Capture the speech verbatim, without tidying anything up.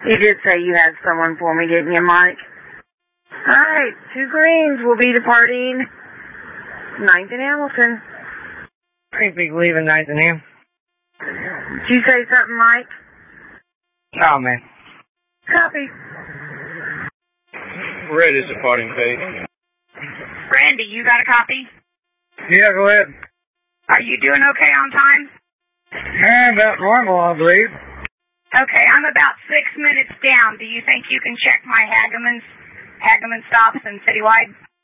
You did say you had someone for me, didn't you, Mike? Alright, two Greens will be departing ninth and Hamilton. Think we leaving ninth and Ham? Did you say something, Mike? Oh, man. Copy. Red is departing phase. Randy, you got a copy? Yeah, go ahead. Are you doing okay on time? Yeah, about normal, I believe. Okay, I'm about six minutes down. Do you think you can check my Hageman's, Hageman stops and Citywide?